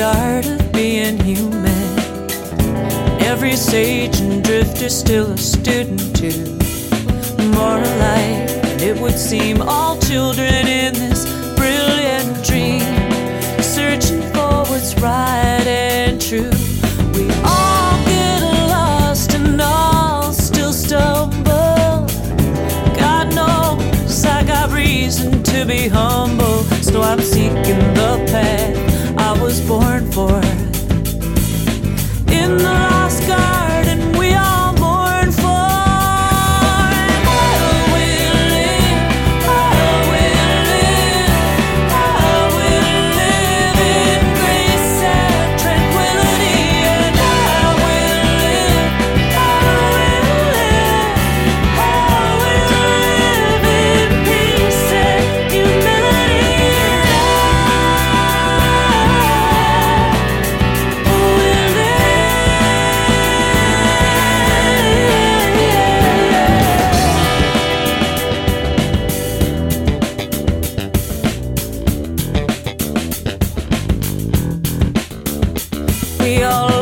art of being human. Every sage and drifter still a student too. More alike than it would seem, all children in this brilliant dream, searching for what's right and true. We all get lost and all still stumble. God knows I got reason to be humble, so I'm seeking the path I was born for. In the lost garden we all mourn for. I will live, I will live, I will live in grace and tranquility. And I will live, I will live, I will live in peace and humility. We all